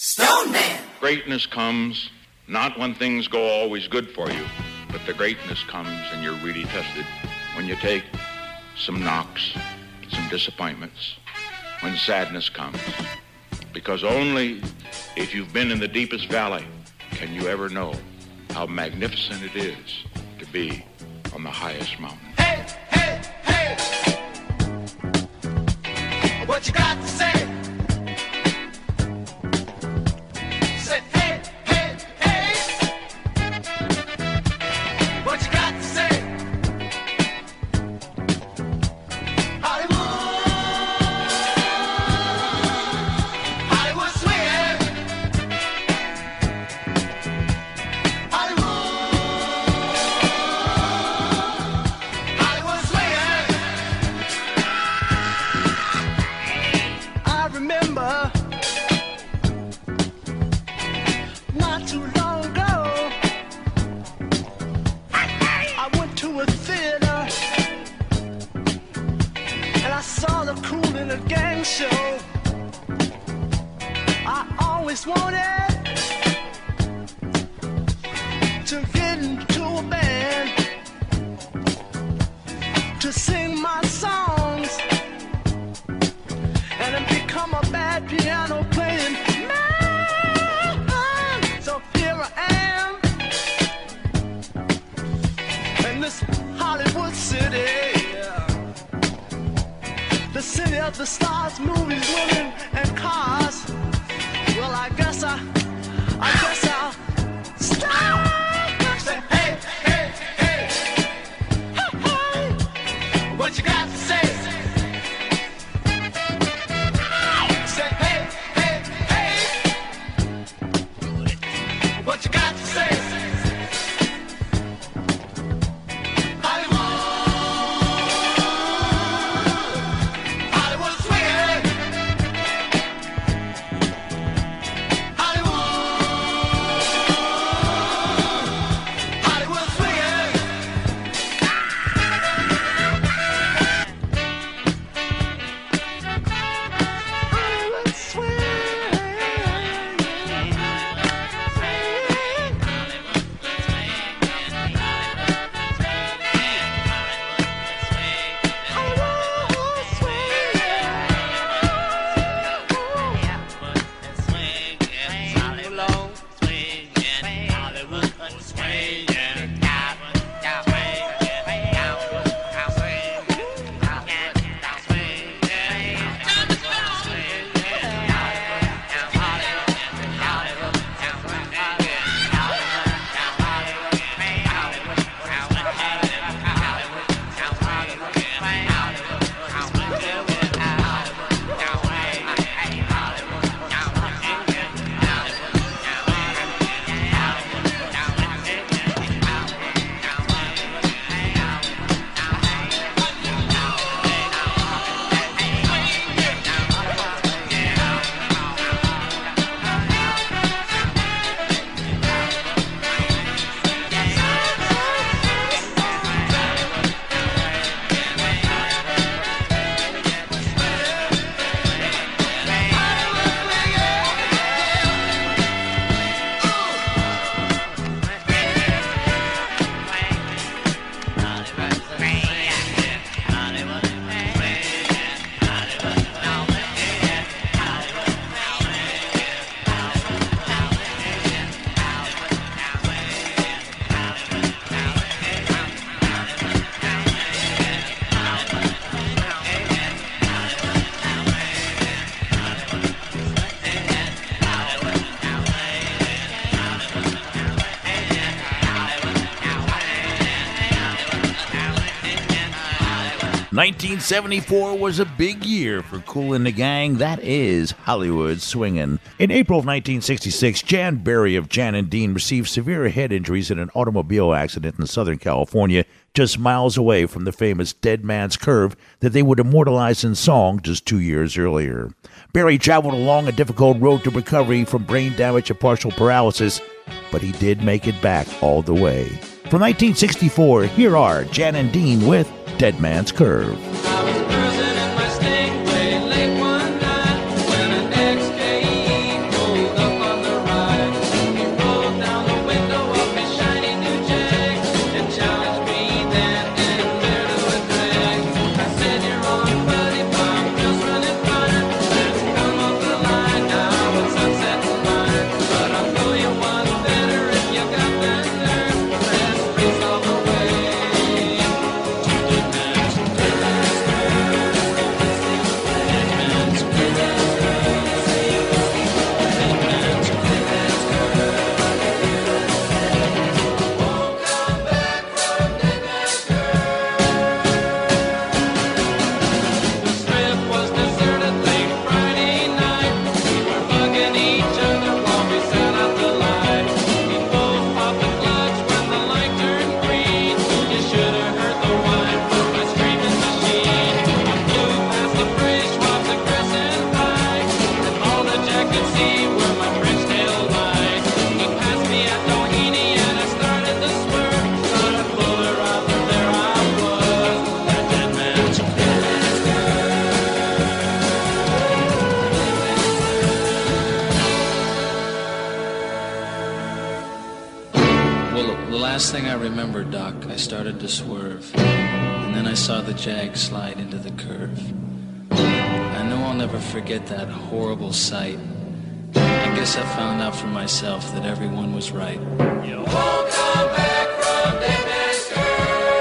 Stone Man. Greatness comes not when things go always good for you, but the greatness comes and you're really tested when you take some knocks, some disappointments, when sadness comes. Because only if you've been in the deepest valley can you ever know how magnificent it is to be on the highest mountain. Hey, hey, hey! What you got to say? Say, hey, hey, hey! What you got to say? Hollywood swinging. Hollywood swinging. I remember not too long ago, I went to a theater and I saw the Kool and the Gang show. I always wanted to get into a band to sing my songs and then become a bad piano playing man. So here I am in this Hollywood city, the city of the stars, movies, women, and cars. Well, I guess I'll stop. Say, hey, hey, hey, hey, hey. What you got to say? Say, hey, hey, hey. What you got to say? Hollywood swinging. Hollywood swinging. Hollywood ...1974 was a big year for Kool and the Gang. That is Hollywood Swingin'. In April of 1966, Jan Berry of Jan and Dean received severe head injuries in an automobile accident in Southern California, just miles away from the famous Dead Man's Curve that they would immortalize in song just 2 years earlier. Berry traveled along a difficult road to recovery from brain damage and partial paralysis, but he did make it back all the way. From 1964, here are Jan and Dean with Dead Man's Curve. I was cruising in my Stingray late one night when an XKE pulled up the last thing I remember, Doc, I started to swerve. And then I saw the Jag slide into the curve. I know I'll never forget that horrible sight. I guess I found out for myself that everyone was right. You won't come back from Dead Man's Curve.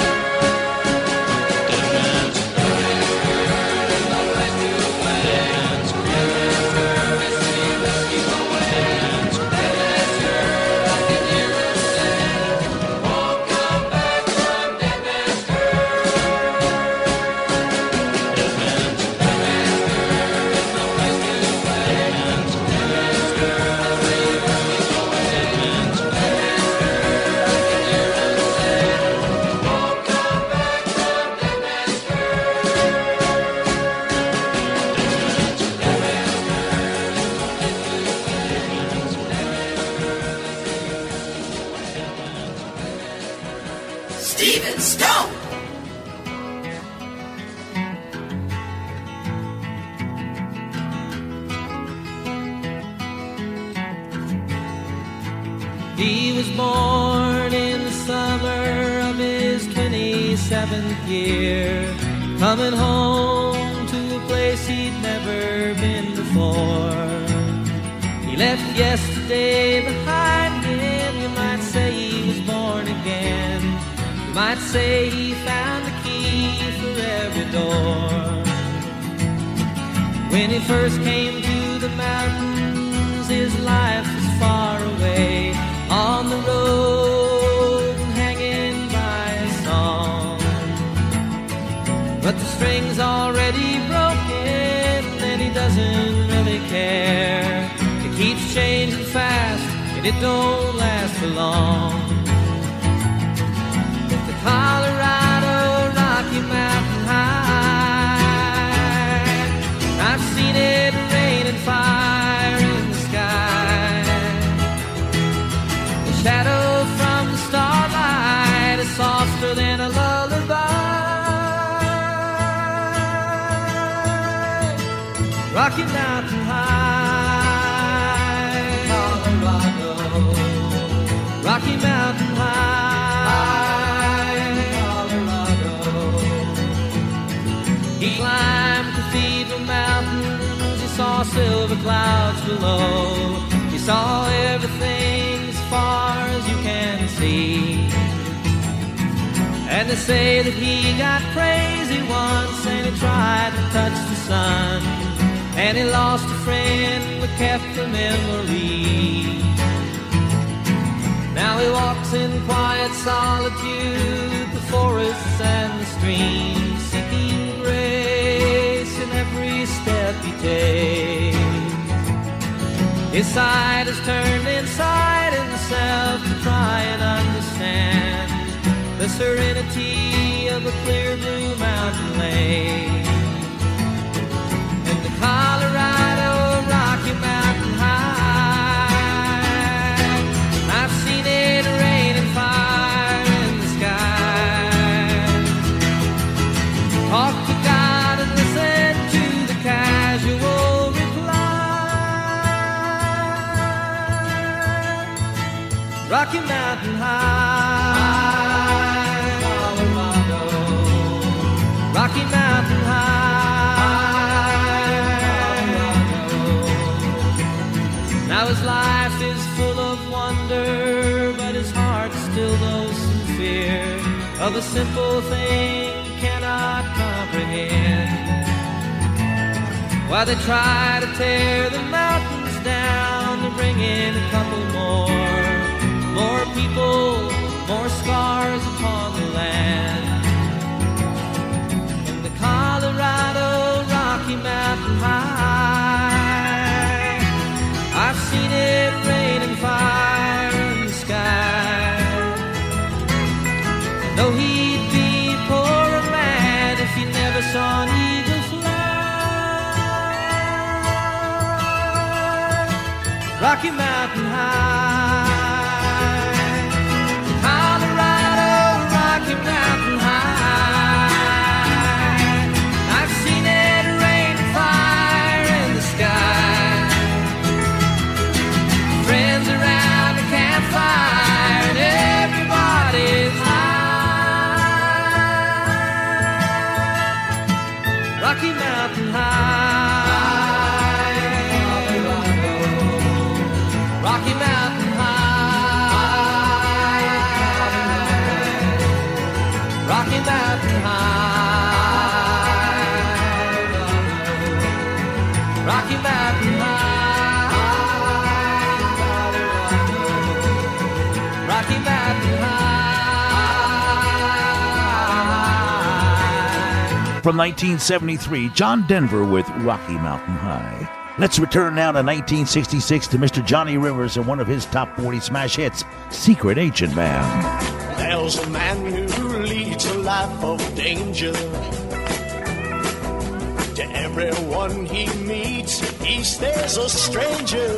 Dead Man's Curve is no place to play. Dead Man's Curve is free, let's keep away. Dead Man's Curve, I can hear him say, you won't come back from Dead Man's Curve. Dead Man's Curve is no place to play. Dead Man's Curve, I say you must keep going. Dead Man's Curve, I can hear him say, you won't come back from Dead Man's Steven Stone. He was born in the summer of his 27th year, coming home to a place he'd never been before. He left yesterday behind him. You might say he was born again. You might say he found the key for every door. When he first came to the mountains, his life was far away, on the road and hanging by a song. But the string's already broken and he doesn't really care. It keeps changing fast and it don't last for long. But the Colorado Rocky Mountain High, I've seen it rain and fire in the sky. The shadow from the starlight is softer than a lullaby. Rocky Mountain High, Colorado. Rocky Mountain High, Colorado. He climbed Cathedral Mountains. He saw silver clouds below. He saw everything as far as you can see. And they say that he got crazy once and he tried to touch the sun, and he lost a friend but kept the memory. Now he walks in quiet solitude, the forests and the streams, seeking grace in every step he takes. His side is turned inside himself to try and understand the serenity of a clear blue mountain lake. And the Colorado Rocky Mountain High, I've seen it rain and fire in the sky. Talk to God and listen to the casual reply. Rocky Mountain High, Colorado. Rocky Mountain High, Colorado. Now his life is full of wonder, but his heart still knows some fear of a simple thing he cannot comprehend. Why they try to tear the mountains down to bring in a couple more people, more scars upon the land. In the Colorado Rocky Mountain High, I've seen it rain and fire in the sky. I know he'd be poor and mad if he never saw an eagle fly. Rocky Mountain High, Colorado Rocky Mountain High, I've seen it rain and fire in the sky. Friends around the campfire and Mountain High. Rocky Mountain High. Rocky Mountain High. From 1973, John Denver with Rocky Mountain High. Let's return now to 1966 to Mr. Johnny Rivers and one of his top 40 smash hits, Secret Agent Man. There's a man who leads a life of danger. To everyone he meets, he stays a stranger.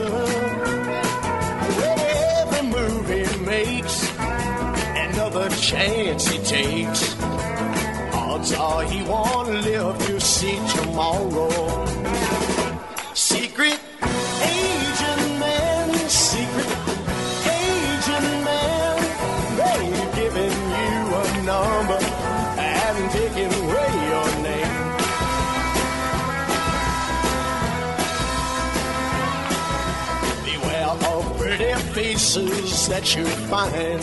With every move he makes, another chance he takes, odds are he won't live to see tomorrow. Secret agent man, secret agent man, they've given you a number and taken away your name. Beware of pretty faces that you find.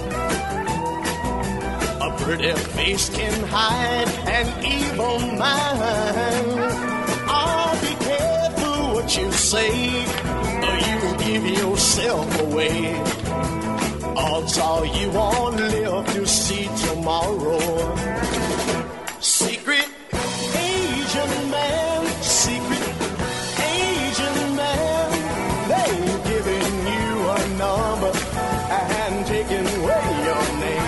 A pretty face can hide an evil mind. Oh, be careful what you say, or you give yourself away. Odds are you won't live to see tomorrow. Secret agent man, secret agent man, they've given you a number and taken away your name.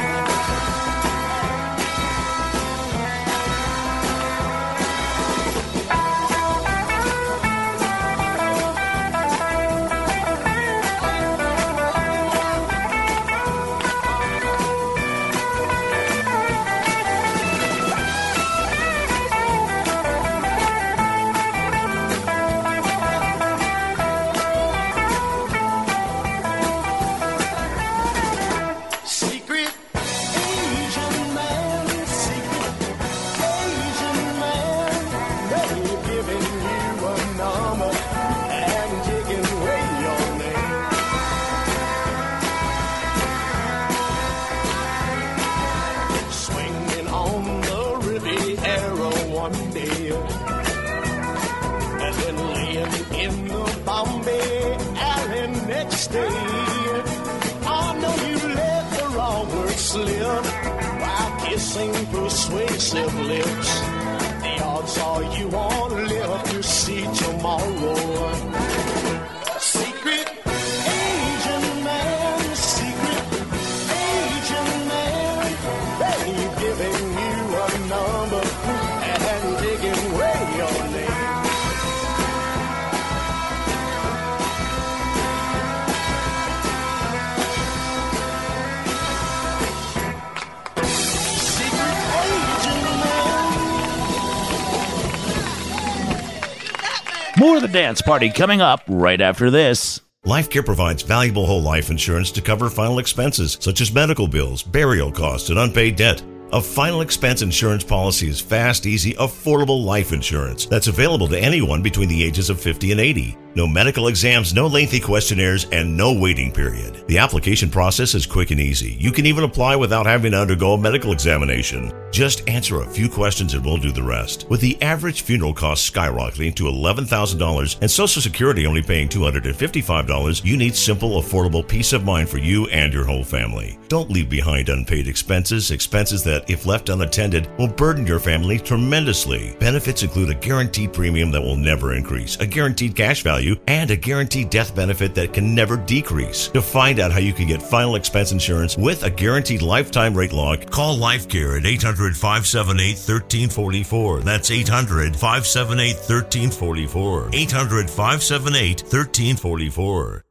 Persuasive lips, the odds are you won't live to see tomorrow. Secret agent man, secret agent man, they've given you a number and taken away your name. More of the dance party coming up right after this. LifeCare provides valuable whole life insurance to cover final expenses such as medical bills, burial costs, and unpaid debt. A final expense insurance policy is fast, easy, affordable life insurance that's available to anyone between the ages of 50 and 80. No medical exams, no lengthy questionnaires, and no waiting period. The application process is quick and easy. You can even apply without having to undergo a medical examination. Just answer a few questions and we'll do the rest. With the average funeral cost skyrocketing to $11,000 and Social Security only paying $255, you need simple, affordable peace of mind for you and your whole family. Don't leave behind unpaid expenses that, if left unattended, will burden your family tremendously. Benefits include a guaranteed premium that will never increase, a guaranteed cash value, and a guaranteed death benefit that can never decrease. To find out how you can get final expense insurance with a guaranteed lifetime rate lock, call LifeCare at 800-578-1344. That's 800-578-1344. 800-578-1344.